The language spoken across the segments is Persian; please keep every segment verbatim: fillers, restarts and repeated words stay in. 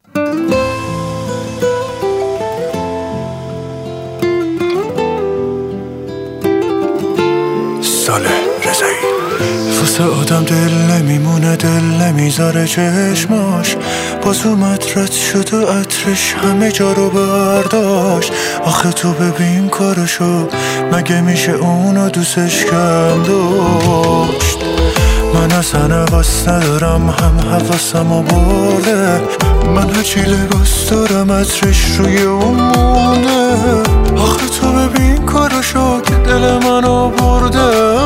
ساله رضایی واسه آدم دل نمیمونه، دل نمیذاره چشماش، باز اومد رد شد و عطرش همه جا رو برداشت. آخه تو ببین کارشو، مگه میشه اونو دوستش کم داشت؟ من اصلا حواس ندارم، هم حواسمو برده، من هرچی لباس دارم عطرش روی اون مونده. آخه تو ببین کارشو که دل منو برده،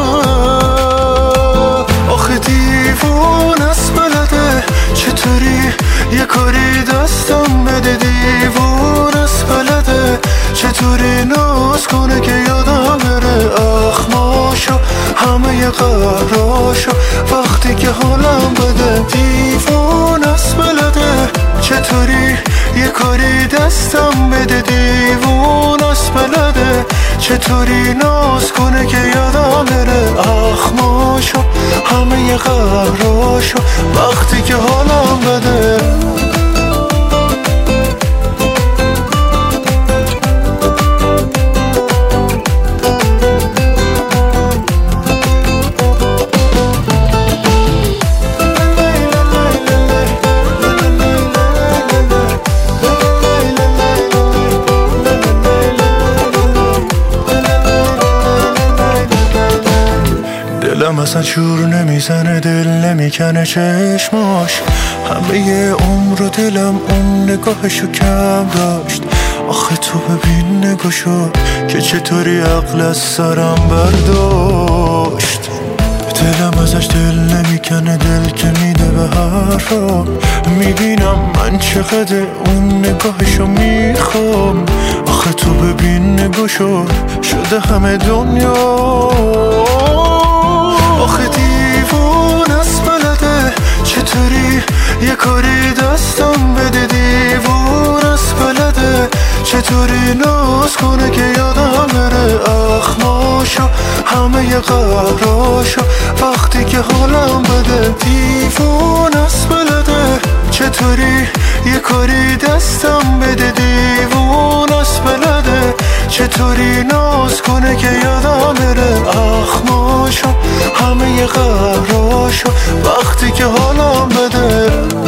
آخه دیوون است بلده چطوری یه کاری دستم بده، دیوون است بلده چطوری ناز کنه که یادم بره اخماشو همه قراراشو وقتی که حالم بده. دیوون است بلده چطوری یه کاری دستم بده، دیوون است بلده چطوری ناز کنه که یادم بره اخماشو همه قراراشو وقتی که حالم بده. دلم اصلا شور نمیزنه، دل نمیکنه چشماش، همه یه عمر و دلم اون نگاهشو کم داشت. آخه تو ببین نگاهشو که چطوری عقل از سرم برداشت. دلم ازش دل نمیکنه، دل که میده به حرفا، میبینم من چقدر اون نگاهشو میخوام. آخه تو ببین نگاهشو شده همه دنیا. آخه دیوون است بلده چطوری یه کاری دستم بده، دیوون است بلده چطوری ناز کنه که یادم بره اخماشو همه قراراشو وقتی که حالم بده. دیوون است بلده چطوری یه کاری دستم بده، دیوون است بلده چطوری ناز کنه که یادم بره اخماشو همه قراراشو وقتی که حالم بده.